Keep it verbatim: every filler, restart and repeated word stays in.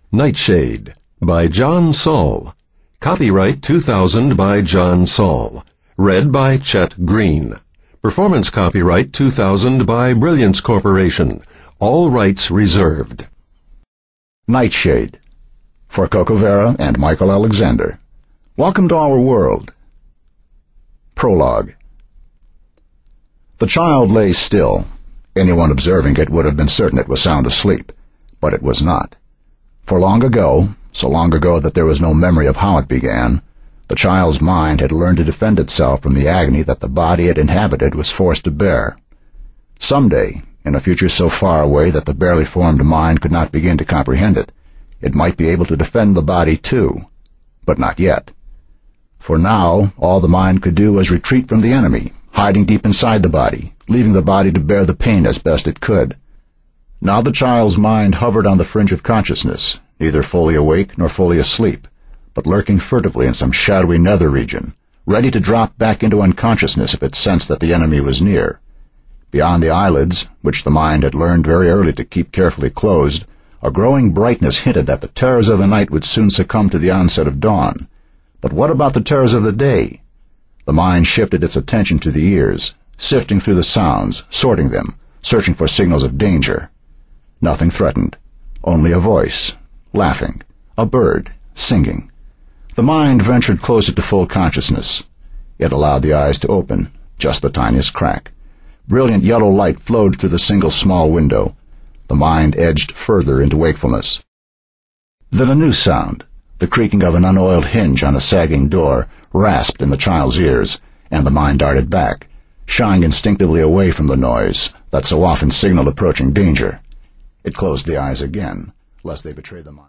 Nightshade by John Saul. Copyright two thousand by John Saul. Read by Chet Green. Performance copyright two thousand by Brilliance Corporation. All rights reserved. Nightshade for Coco Vera and Michael Alexander. Welcome to our world. Prologue. The child lay still. Anyone observing it would have been certain it was sound asleep, but it was not. For long ago, so long ago that there was no memory of how it began, the child's mind had learned to defend itself from the agony that the body it inhabited was forced to bear. Someday, in a future so far away that the barely formed mind could not begin to comprehend it, it might be able to defend the body too, but not yet. For now, all the mind could do was retreat from the enemy, hiding deep inside the body, leaving the body to bear the pain as best it could. Now the child's mind hovered on the fringe of consciousness, neither fully awake nor fully asleep, but lurking furtively in some shadowy nether region, ready to drop back into unconsciousness if it sensed that the enemy was near. Beyond the eyelids, which the mind had learned very early to keep carefully closed, a growing brightness hinted that the terrors of the night would soon succumb to the onset of dawn. But what about the terrors of the day? The mind shifted its attention to the ears, sifting through the sounds, sorting them, searching for signals of danger. Nothing threatened, only a voice, laughing, a bird, singing. The mind ventured closer to full consciousness. It allowed the eyes to open, just the tiniest crack. Brilliant yellow light flowed through the single small window. The mind edged further into wakefulness. Then a new sound, the creaking of an unoiled hinge on a sagging door, rasped in the child's ears, and the mind darted back, shying instinctively away from the noise that so often signaled approaching danger. It closed the eyes again, lest they betray the mind.